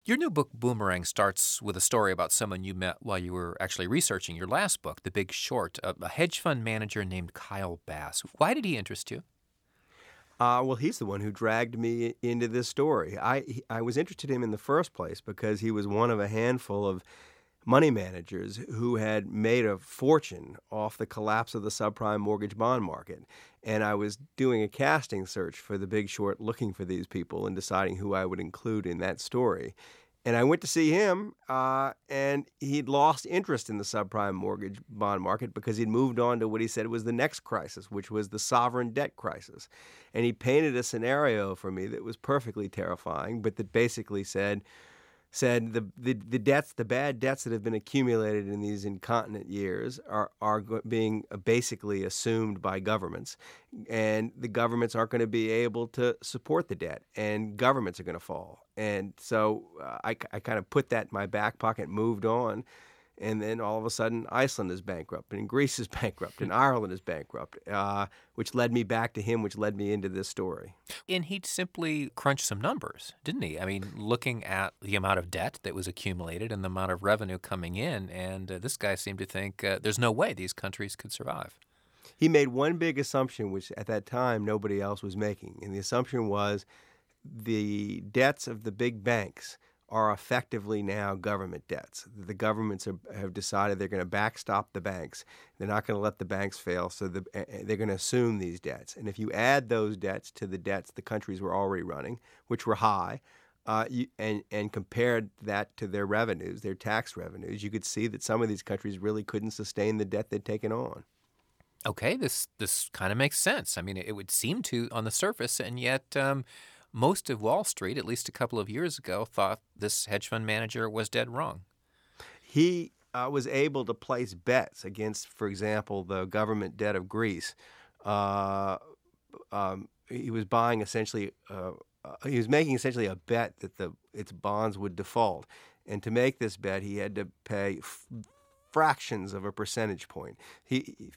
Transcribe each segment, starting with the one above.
Your new book, Boomerang, starts with a story about someone you met while you were actually researching your last book, The Big Short, a hedge fund manager named Kyle Bass. Why did he interest you? Well, he's the one who dragged me into this story. I was interested in him in the first place because he was one of a handful of money managers who had made a fortune off the collapse of the subprime mortgage bond market. And I was doing a casting search for The Big Short, looking for these people and deciding who I would include in that story. And I went to see him, and he'd lost interest in the subprime mortgage bond market because he'd moved on to what he said was the next crisis, which was the sovereign debt crisis. And he painted a scenario for me that was perfectly terrifying, but that basically said the debts, the bad debts that have been accumulated in these incontinent years are being basically assumed by governments, and the governments aren't going to be able to support the debt, and governments are going to fall. And so I kind of put that in my back pocket, moved on. And then all of a sudden, Iceland is bankrupt, and Greece is bankrupt, and Ireland is bankrupt, which led me back to him, which led me into this story. And he'd simply crunched some numbers, didn't he? I mean, looking at the amount of debt that was accumulated and the amount of revenue coming in, and this guy seemed to think there's no way these countries could survive. He made one big assumption, which at that time nobody else was making, and the assumption was the debts of the big banks are effectively now government debts. The governments have decided they're going to backstop the banks. They're not going to let the banks fail, so they're going to assume these debts. And if you add those debts to the debts the countries were already running, which were high, and compared that to their revenues, their tax revenues, you could see that some of these countries really couldn't sustain the debt they'd taken on. Okay, this kind of makes sense. I mean, it would seem to on the surface, and yet most of Wall Street, at least a couple of years ago, thought this hedge fund manager was dead wrong. He was able to place bets against, for example, the government debt of Greece. He was buying essentially, he was making essentially a bet that its bonds would default. And to make this bet, he had to pay fractions of a percentage point. He'd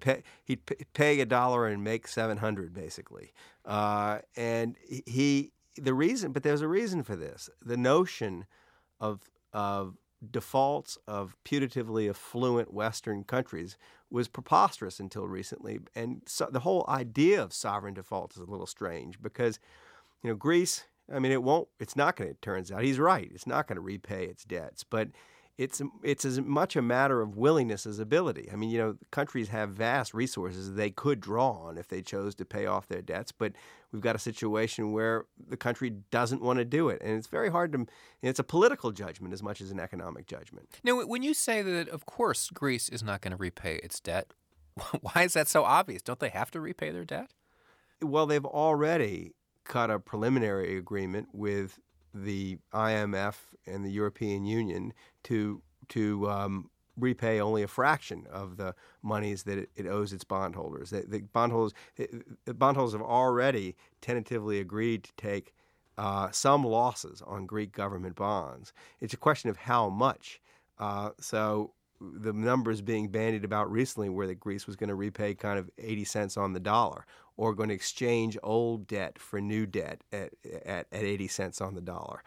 pay $1 and make 700 basically. And there's a reason for this. The notion of defaults of putatively affluent Western countries was preposterous until recently, and so the whole idea of sovereign default is a little strange because, Greece. I mean, it's not going to. It turns out he's right. It's not going to repay its debts, but it's as much a matter of willingness as ability. I mean, countries have vast resources they could draw on if they chose to pay off their debts, but we've got a situation where the country doesn't want to do it, and it's very hard to. It's a political judgment as much as an economic judgment. Now, when you say that, of course, Greece is not going to repay its debt, why is that so obvious? Don't they have to repay their debt? Well, they've already cut a preliminary agreement with the IMF and the European Union to repay only a fraction of the monies that it owes its bondholders. The bondholders have already tentatively agreed to take some losses on Greek government bonds. It's a question of how much. So the numbers being bandied about recently were that Greece was going to repay kind of 80 cents on the dollar or going to exchange old debt for new debt at 80 cents on the dollar.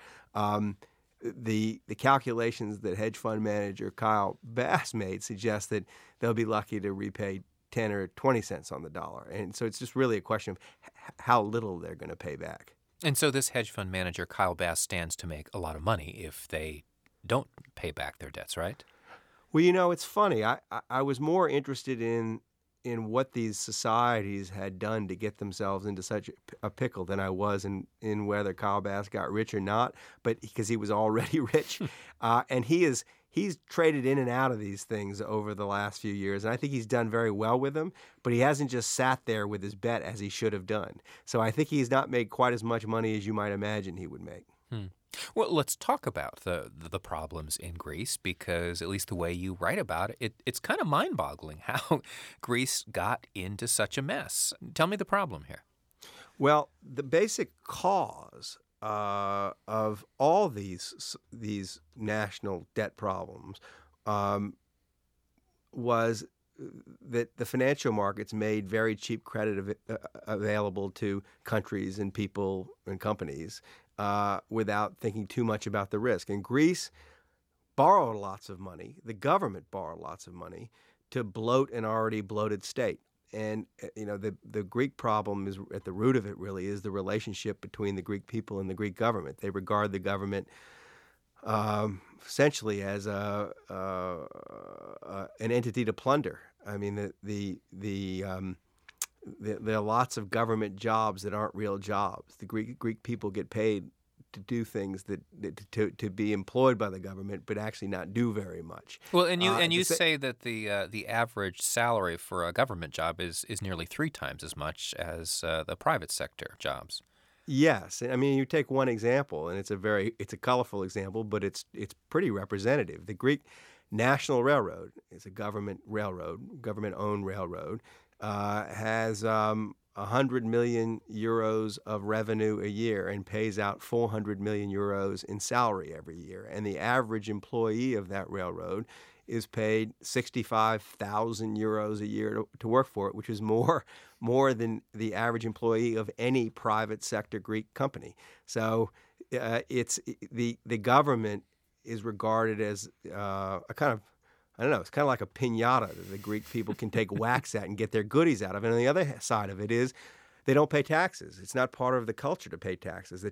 The calculations that hedge fund manager Kyle Bass made suggest that they'll be lucky to repay 10 or 20 cents on the dollar. And so it's just really a question of how little they're going to pay back. And so this hedge fund manager, Kyle Bass, stands to make a lot of money if they don't pay back their debts, right? Well, it's funny. I was more interested in what these societies had done to get themselves into such a pickle than I was in whether Kyle Bass got rich or not, but because he was already rich. And he's traded in and out of these things over the last few years, and I think he's done very well with them, but he hasn't just sat there with his bet as he should have done. So I think he's not made quite as much money as you might imagine he would make. Well, let's talk about the problems in Greece because at least the way you write about it, it's kind of mind-boggling how Greece got into such a mess. Tell me the problem here. Well, the basic cause of all these national debt problems was that the financial markets made very cheap credit available to countries and people and companies, without thinking too much about the risk. And Greece borrowed lots of money. The government borrowed lots of money to bloat an already bloated state. And the Greek problem is at the root of it. Really, is the relationship between the Greek people and the Greek government. They regard the government essentially as an entity to plunder. I mean, there are lots of government jobs that aren't real jobs. The Greek people get paid to do things to be employed by the government, but actually not do very much. Well, and you say that the average salary for a government job is nearly 3 times as much as the private sector jobs. Yes, I mean, you take one example, and it's a colorful example, but it's pretty representative. The Greek National Railroad is a government railroad, government-owned railroad, has 100 million euros of revenue a year and pays out 400 million euros in salary every year. And the average employee of that railroad is paid 65,000 euros a year to work for it, which is more than the average employee of any private sector Greek company. So it's the government is regarded as a kind of, I don't know, it's kind of like a piñata that the Greek people can take wax at and get their goodies out of. And on the other side of it is they don't pay taxes. It's not part of the culture to pay taxes.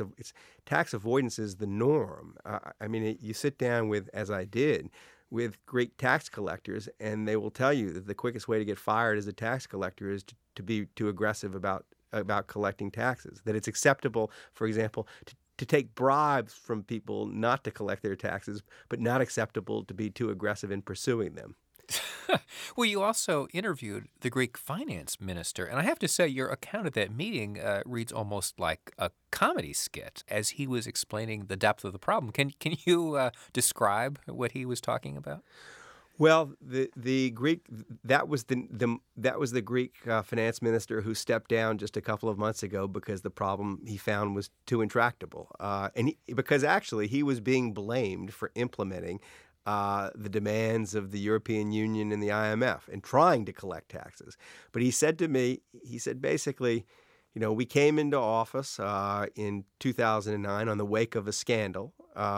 Tax avoidance is the norm. I mean, you sit down with, as I did, with Greek tax collectors, and they will tell you that the quickest way to get fired as a tax collector is to be too aggressive about collecting taxes. That it's acceptable, for example, to take bribes from people not to collect their taxes, but not acceptable to be too aggressive in pursuing them. Well, you also interviewed the Greek finance minister, and I have to say your account of that meeting reads almost like a comedy skit as he was explaining the depth of the problem. Can you describe what he was talking about? Well, the Greek that was the Greek finance minister who stepped down just a couple of months ago because the problem he found was too intractable, because actually he was being blamed for implementing the demands of the European Union and the IMF and trying to collect taxes. But he said to me, basically, we came into office in 2009 on the wake of a scandal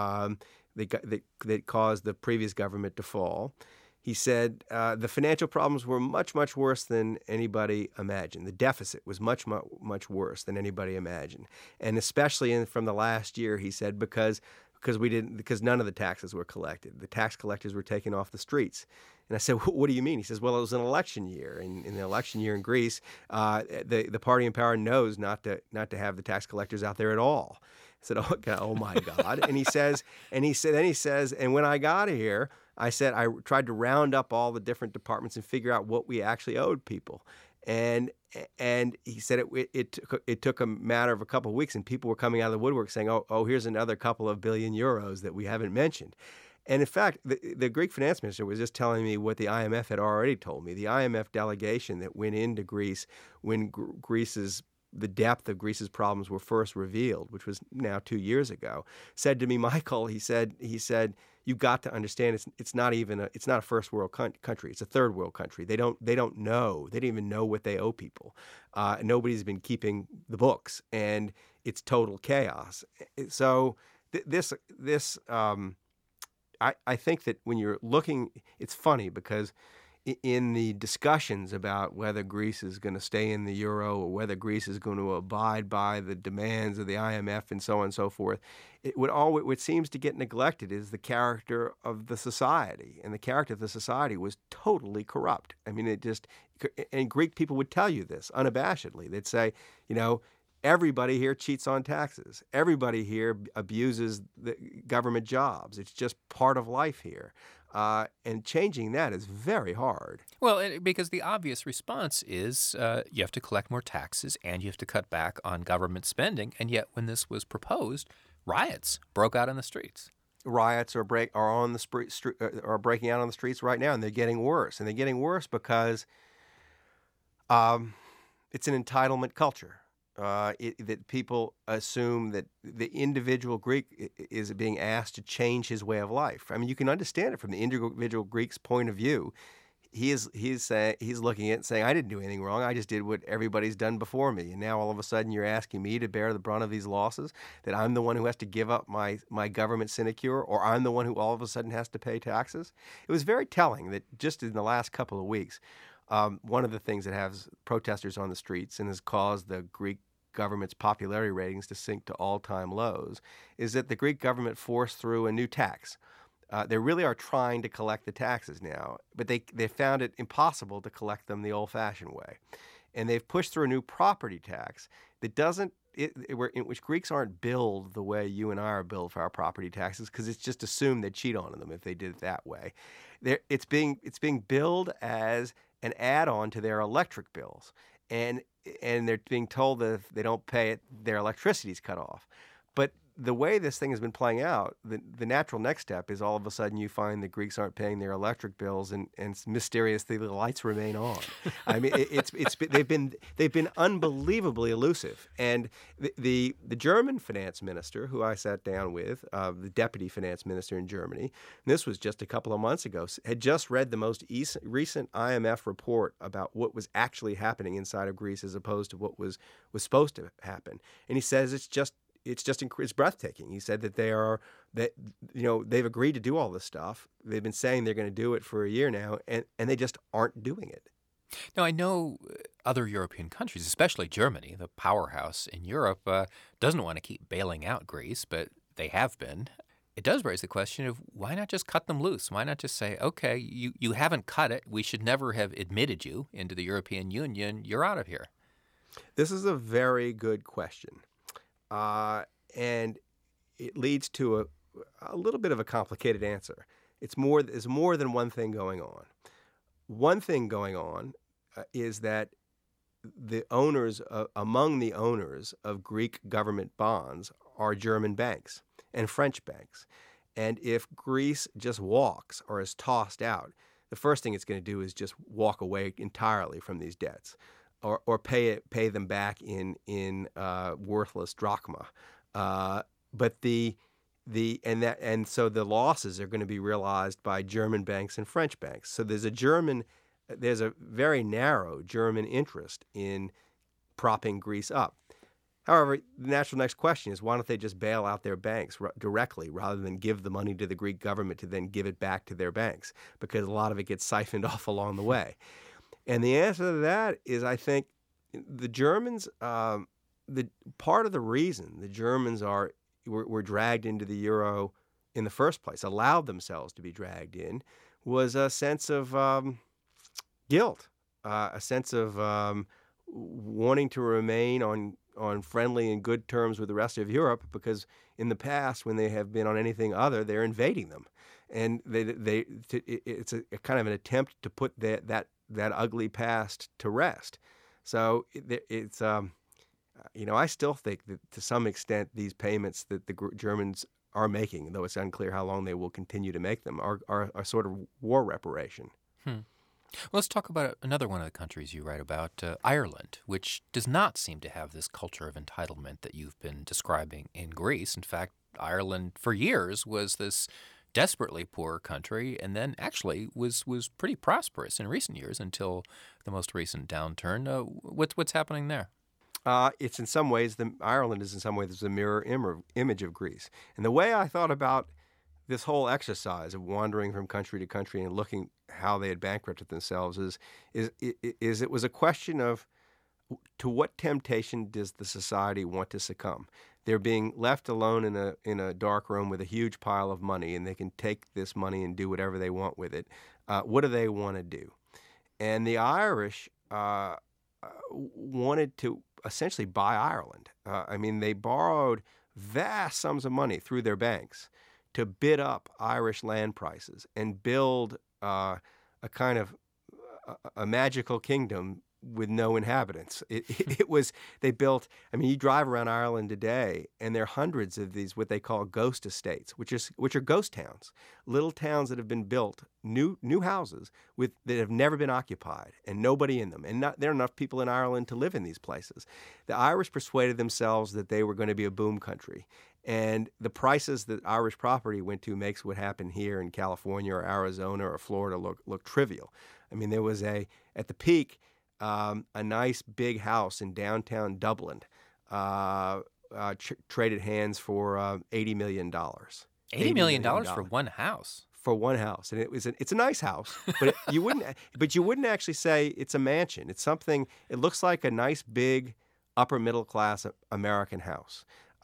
that caused the previous government to fall. He said the financial problems were much, much worse than anybody imagined. The deficit was much, much, much worse than anybody imagined. And especially from the last year, he said, because none of the taxes were collected. The tax collectors were taken off the streets. And I said, what do you mean? He says, well, it was an election year. And in the election year in Greece, the party in power knows not to have the tax collectors out there at all. I said, oh my God. And he says, and when I got here, I said, I tried to round up all the different departments and figure out what we actually owed people. And he said it took a matter of a couple of weeks, and people were coming out of the woodwork saying, oh, here's another couple of billion euros that we haven't mentioned. And in fact, the Greek finance minister was just telling me what the IMF had already told me. The IMF delegation that went into Greece when the depth of Greece's problems were first revealed, which was now 2 years ago, said to me, Michael, he said, you've got to understand it's not a first world country. It's a third world country. They don't know. They don't even know what they owe people. Nobody's been keeping the books, and it's total chaos. So I think that when you're looking, it's funny because in the discussions about whether Greece is going to stay in the euro or whether Greece is going to abide by the demands of the IMF and so on and so forth, what seems to get neglected is the character of the society. And the character of the society was totally corrupt. I mean, and Greek people would tell you this unabashedly. They'd say, everybody here cheats on taxes. Everybody here abuses the government jobs. It's just part of life here. And changing that is very hard. Well, because the obvious response is you have to collect more taxes and you have to cut back on government spending. And yet when this was proposed, riots broke out in the streets. Riots are breaking out on the streets right now, and they're getting worse. And they're getting worse because it's an entitlement culture. That people assume that the individual Greek is being asked to change his way of life. I mean, you can understand it from the individual Greek's point of view. he's looking at it and saying, I didn't do anything wrong. I just did what everybody's done before me. And now all of a sudden you're asking me to bear the brunt of these losses, that I'm the one who has to give up my government sinecure, or I'm the one who all of a sudden has to pay taxes. It was very telling that just in the last couple of weeks, one of the things that has protesters on the streets and has caused the Greek government's popularity ratings to sink to all-time lows is that the Greek government forced through a new tax. They really are trying to collect the taxes now, but they found it impossible to collect them the old-fashioned way. And they've pushed through a new property tax that in which Greeks aren't billed the way you and I are billed for our property taxes, because it's just assumed they'd cheat on them if they did it that way. It's being billed as an add-on to their electric bills, and they're being told that if they don't pay it, their electricity's cut off. But the way this thing has been playing out, the natural next step is all of a sudden you find the Greeks aren't paying their electric bills, and mysteriously the lights remain on. I mean, they've been unbelievably elusive. And the German finance minister, who I sat down with, the deputy finance minister in Germany, and this was just a couple of months ago, had just read the most recent IMF report about what was actually happening inside of Greece as opposed to what was supposed to happen. And he says it's breathtaking. He said that they've agreed to do all this stuff. They've been saying they're going to do it for a year now, and they just aren't doing it. Now, I know other European countries, especially Germany, the powerhouse in Europe, doesn't want to keep bailing out Greece, but they have been. It does raise the question of why not just cut them loose? Why not just say, okay, you haven't cut it. We should never have admitted you into the European Union. You're out of here. This is a very good question. And it leads to a little bit of a complicated answer. There's more than one thing going on. One thing going on is that among the owners of Greek government bonds are German banks and French banks. And if Greece just walks or is tossed out, the first thing it's going to do is just walk away entirely from these debts, or pay them back in worthless drachma. So the losses are going to be realized by German banks and French banks. So there's a very narrow German interest in propping Greece up. However, the natural next question is, why don't they just bail out their banks directly rather than give the money to the Greek government to then give it back to their banks? Because a lot of it gets siphoned off along the way. And the answer to that is, I think, the Germans, part of the reason the Germans were dragged into the euro in the first place, allowed themselves to be dragged in, was a sense of guilt, a sense of wanting to remain on friendly and good terms with the rest of Europe, because in the past, when they have been on anything other, they're invading them. And it's a kind of an attempt to put that ugly past to rest. So I still think that to some extent these payments that the Germans are making, though it's unclear how long they will continue to make them, are sort of war reparation. Well, let's talk about another one of the countries you write about, Ireland, which does not seem to have this culture of entitlement that you've been describing in Greece. In fact, Ireland for years was this desperately poor country, and then actually was pretty prosperous in recent years until the most recent downturn. What's happening there? It's in some ways, Ireland is in some ways the mirror image of Greece. And the way I thought about this whole exercise of wandering from country to country and looking how they had bankrupted themselves is it was a question of, to what temptation does the society want to succumb? They're being left alone in a dark room with a huge pile of money, and they can take this money and do whatever they want with it. What do they want to do? And the Irish wanted to essentially buy Ireland. They borrowed vast sums of money through their banks to bid up Irish land prices and build a kind of a magical kingdom with no inhabitants. They built, you drive around Ireland today, and there are hundreds of these, what they call ghost estates, which are ghost towns, little towns that have been built, new houses that have never been occupied, and nobody in them. And there are enough people in Ireland to live in these places. The Irish persuaded themselves that they were going to be a boom country. And the prices that Irish property went to makes what happened here in California or Arizona or Florida look trivial. I mean, there was at the peak, a nice big house in downtown Dublin traded hands for $80 million. $80 million for one house. For one house, and it's a nice house, but you wouldn't actually say it's a mansion. It's something. It looks like a nice big upper middle class American house,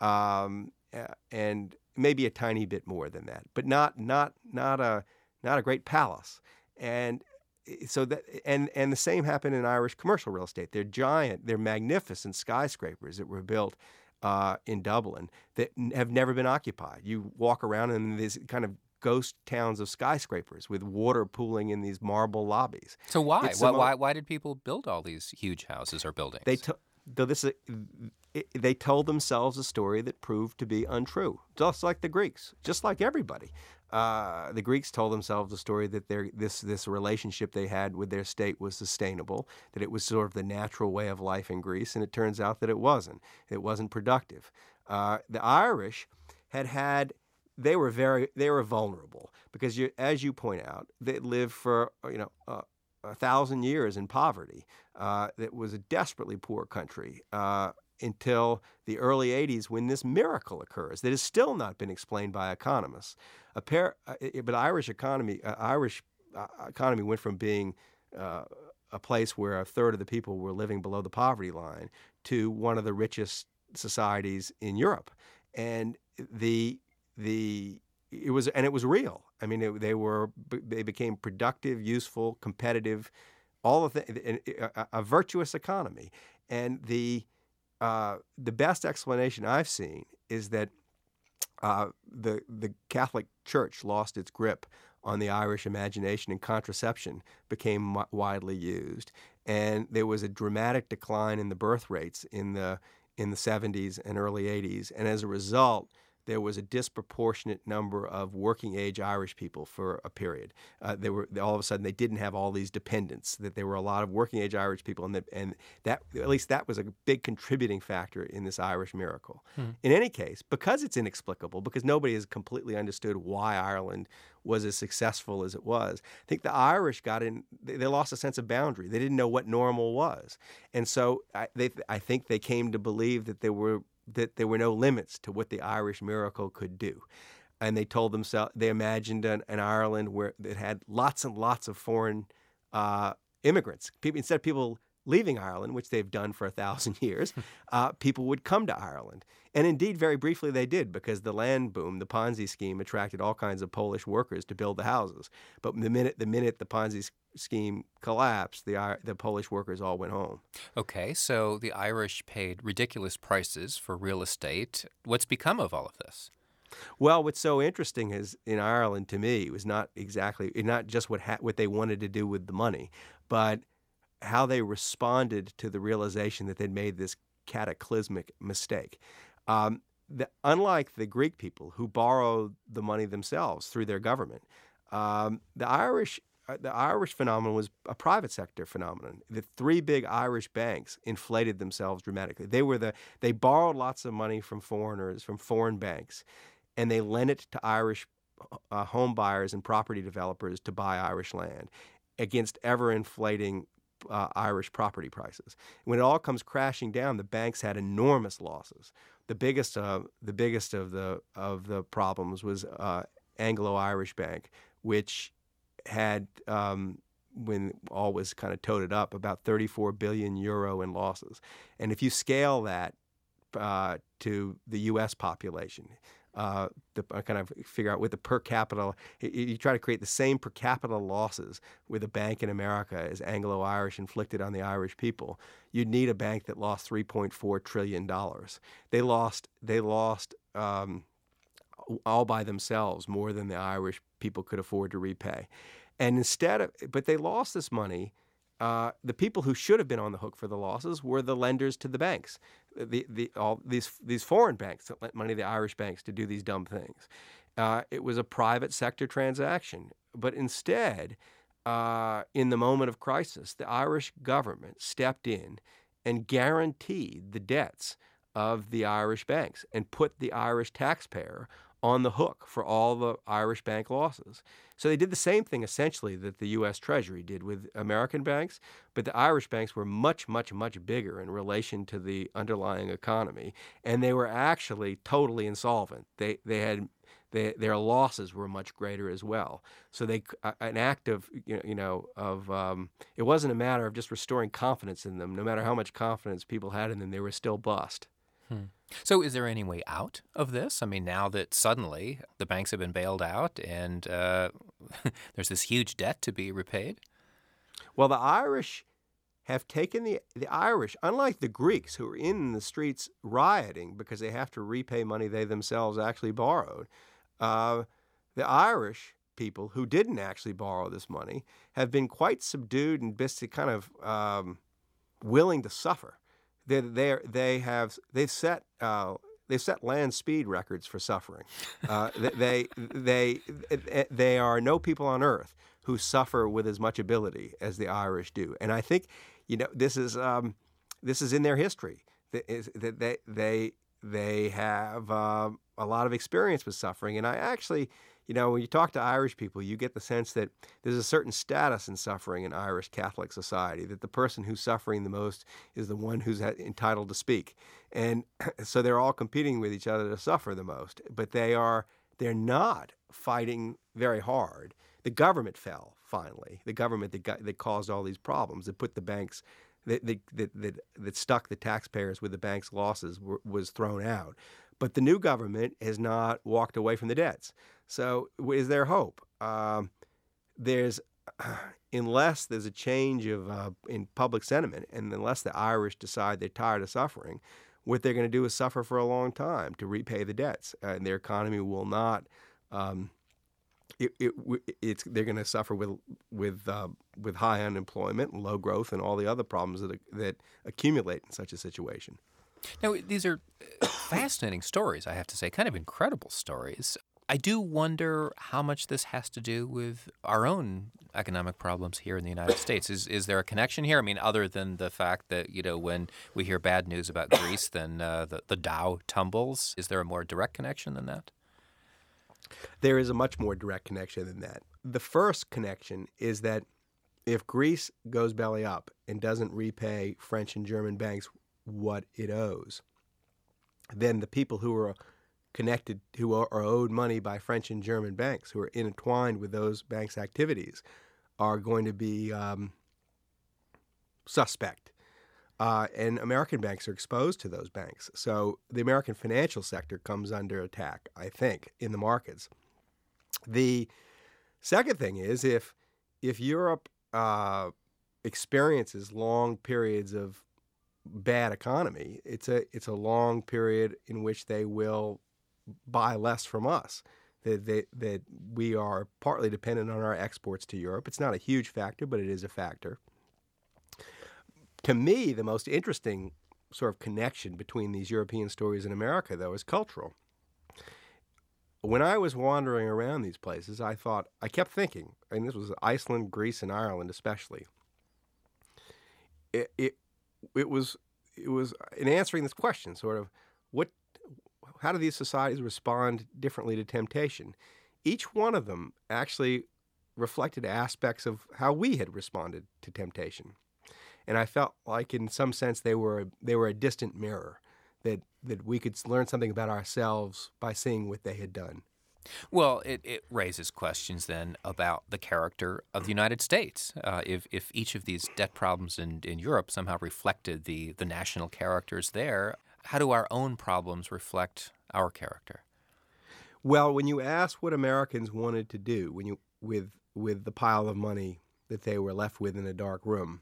and maybe a tiny bit more than that, but not a great palace. And so and the same happened in Irish commercial real estate. They're magnificent skyscrapers that were built in Dublin that have never been occupied. You walk around and there's kind of ghost towns of skyscrapers with water pooling in these marble lobbies. So why did people build all these huge houses or buildings? They told themselves a story that proved to be untrue, just like the Greeks, just like everybody. The Greeks told themselves a story that this relationship they had with their state was sustainable, that it was sort of the natural way of life in Greece, and it turns out that it wasn't. It wasn't productive. The Irish they were vulnerable because, as you point out, they lived for 1,000 years in poverty. It was a desperately poor country until the early 80s, when this miracle occurs that has still not been explained by economists. But Irish economy went from being a place where a third of the people were living below the poverty line to one of the richest societies in Europe, and it was real. I mean, they became productive, useful, competitive, all of a virtuous economy. And the best explanation I've seen is that the Catholic Church lost its grip on the Irish imagination, and contraception became widely used. And there was a dramatic decline in the birth rates in the 70s and early 80s. And as a result, there was a disproportionate number of working-age Irish people for a period. All of a sudden they didn't have all these dependents. That there were a lot of working-age Irish people, and that at least that was a big contributing factor in this Irish miracle. In any case, because it's inexplicable, because nobody has completely understood why Ireland was as successful as it was, I think the Irish got in. They lost a sense of boundary. They didn't know what normal was, and so I think they came to believe that there were no limits to what the Irish miracle could do. And they told themselves, they imagined an Ireland where it had lots and lots of foreign immigrants. Instead of people leaving Ireland, which they've done for 1,000 years, people would come to Ireland. And indeed, very briefly they did, because the land boom, the Ponzi scheme, attracted all kinds of Polish workers to build the houses. But the minute the Ponzi scheme collapsed, the Polish workers all went home. Okay, so the Irish paid ridiculous prices for real estate. What's become of all of this? Well, what's so interesting is in Ireland, to me, was not just what they wanted to do with the money, but how they responded to the realization that they'd made this cataclysmic mistake. Unlike the Greek people, who borrowed the money themselves through their government, the Irish phenomenon was a private sector phenomenon. The three big Irish banks inflated themselves dramatically. They borrowed lots of money from foreigners, from foreign banks, and they lent it to Irish home buyers and property developers to buy Irish land against ever-inflating Irish property prices. When it all comes crashing down, the banks had enormous losses. The biggest of the problems was Anglo-Irish Bank, which had, when all was kind of toted up, about 34 billion euro in losses. And if you scale that to the U.S. population, kind of figure out with the per capita, you try to create the same per capita losses with a bank in America as Anglo-Irish inflicted on the Irish people, you'd need a bank that lost $3.4 trillion. They lost all by themselves more than the Irish people could afford to repay. And but they lost this money. The people who should have been on the hook for the losses were the lenders to the banks, all these foreign banks that lent money to the Irish banks to do these dumb things. It was a private sector transaction, but instead, in the moment of crisis, the Irish government stepped in and guaranteed the debts of the Irish banks and put the Irish taxpayer on the hook for all the Irish bank losses. So they did the same thing essentially that the U.S. Treasury did with American banks, but the Irish banks were much, much, much bigger in relation to the underlying economy, and they were actually totally insolvent. Their losses were much greater as well. So an act of it wasn't a matter of just restoring confidence in them. No matter how much confidence people had in them, they were still bust. So is there any way out of this? I mean, now that suddenly the banks have been bailed out and there's this huge debt to be repaid? Well, the Irish have taken the Irish, unlike the Greeks who are in the streets rioting because they have to repay money they themselves actually borrowed, the Irish people who didn't actually borrow this money have been quite subdued and kind of willing to suffer. They've set land speed records for suffering. They are no people on earth who suffer with as much ability as the Irish do, and I think this is in their history. That they have a lot of experience with suffering, and I actually. When you talk to Irish people, you get the sense that there's a certain status in suffering in Irish Catholic society, that the person who's suffering the most is the one who's entitled to speak. And so they're all competing with each other to suffer the most. But they're not fighting very hard. The government fell, finally. The government that caused all these problems, that put the banks, that stuck the taxpayers with the bank's losses was thrown out. But the new government has not walked away from the debts. So is there hope? Unless there's a change in public sentiment, and unless the Irish decide they're tired of suffering, what they're going to do is suffer for a long time to repay the debts, and their economy will not. They're going to suffer with high unemployment and low growth and all the other problems that accumulate in such a situation. Now, these are fascinating stories, I have to say, kind of incredible stories. I do wonder how much this has to do with our own economic problems here in the United States. Is there a connection here? I mean, other than the fact that, when we hear bad news about Greece, then the Dow tumbles. Is there a more direct connection than that? There is a much more direct connection than that. The first connection is that if Greece goes belly up and doesn't repay French and German banks what it owes, then the people who are connected, who are owed money by French and German banks, who are intertwined with those banks' activities, are going to be suspect. And American banks are exposed to those banks. So the American financial sector comes under attack, I think, in the markets. The second thing is if Europe experiences long periods of bad economy, it's a long period in which they will buy less from us. That we are partly dependent on our exports to Europe. It's not a huge factor, but it is a factor. To me, the most interesting sort of connection between these European stories and America, though, is cultural. When I was wandering around these places, I kept thinking, and this was Iceland, Greece, and Ireland especially. It was in answering this question, sort of, how do these societies respond differently to temptation? Each one of them actually reflected aspects of how we had responded to temptation. And I felt like, in some sense, they were a distant mirror, that we could learn something about ourselves by seeing what they had done. Well, it raises questions then about the character of the United States. If each of these debt problems in Europe somehow reflected the national characters there, how do our own problems reflect our character? Well, when you ask what Americans wanted to do with the pile of money that they were left with in a dark room,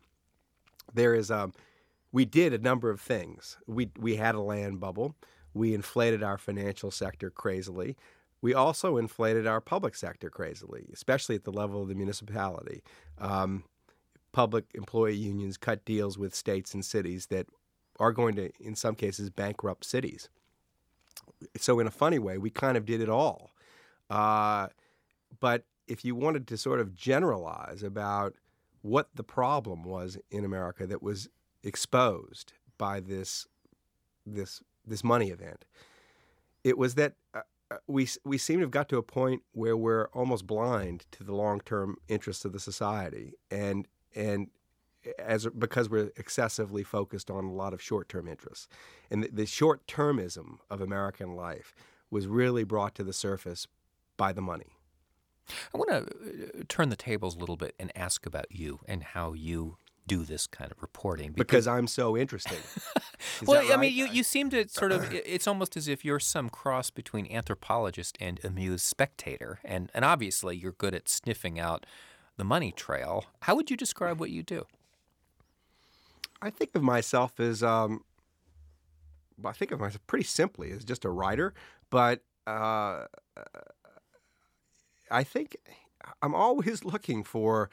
we did a number of things. We had a land bubble. We inflated our financial sector crazily. We also inflated our public sector crazily, especially at the level of the municipality. Public employee unions cut deals with states and cities that are going to, in some cases, bankrupt cities. So in a funny way, we kind of did it all. But if you wanted to sort of generalize about what the problem was in America that was exposed by this this money event. It was that we seem to have got to a point where we're almost blind to the long-term interests of the society, and because we're excessively focused on a lot of short-term interests. And the short-termism of American life was really brought to the surface by the money. I want to turn the tables a little bit and ask about you and how you do this kind of reporting. Because I'm so interesting. Well, right? I mean, you seem to sort of, it's almost as if you're some cross between anthropologist and amused spectator. And obviously you're good at sniffing out the money trail. How would you describe what you do? I think of myself as, pretty simply as just a writer, but I think I'm always looking for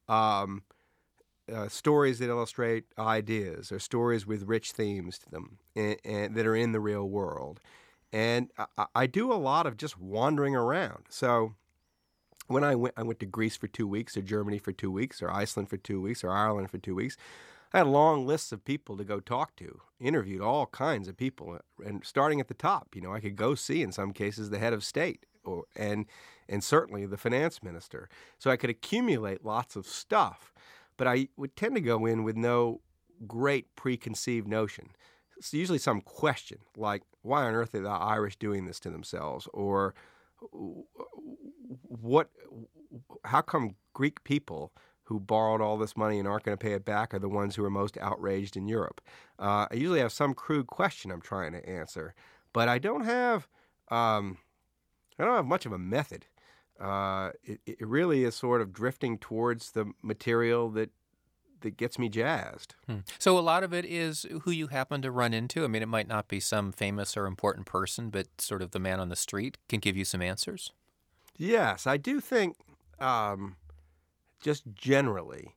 stories that illustrate ideas or stories with rich themes to them and that are in the real world. And I do a lot of just wandering around. So when I went to Greece for 2 weeks, or Germany for 2 weeks, or Iceland for 2 weeks, or Ireland for 2 weeks. I had long lists of people to go talk to, interviewed all kinds of people, and starting at the top. I could go see, in some cases, the head of state and certainly the finance minister. So I could accumulate lots of stuff, but I would tend to go in with no great preconceived notion. It's usually some question, like, why on earth are the Irish doing this to themselves? Or how come Greek people who borrowed all this money and aren't going to pay it back are the ones who are most outraged in Europe? I usually have some crude question I'm trying to answer, but I don't have much of a method. It really is sort of drifting towards the material that gets me jazzed. So a lot of it is who you happen to run into. I mean, it might not be some famous or important person, but sort of the man on the street can give you some answers. Yes, I do think just generally,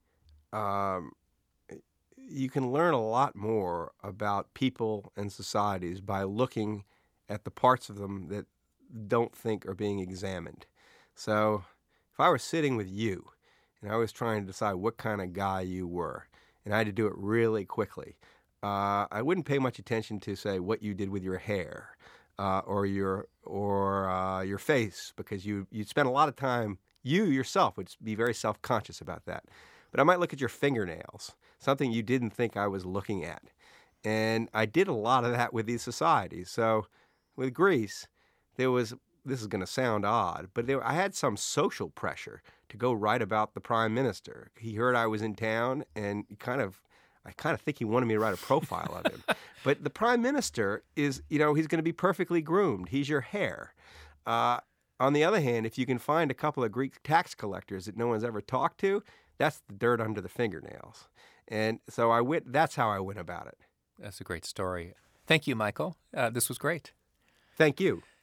you can learn a lot more about people and societies by looking at the parts of them that don't think are being examined. So if I were sitting with you and I was trying to decide what kind of guy you were, and I had to do it really quickly, I wouldn't pay much attention to, say, what you did with your hair or your face, because you'd spend a lot of time. You yourself would be very self-conscious about that. But I might look at your fingernails, something you didn't think I was looking at. And I did a lot of that with these societies. So with Greece, this is going to sound odd, but I had some social pressure to go write about the prime minister. He heard I was in town, and I kind of think he wanted me to write a profile of him. But the prime minister is, he's going to be perfectly groomed. He's your hair. On the other hand, if you can find a couple of Greek tax collectors that no one's ever talked to, that's the dirt under the fingernails. And so that's how I went about it. That's a great story. Thank you, Michael. This was great. Thank you.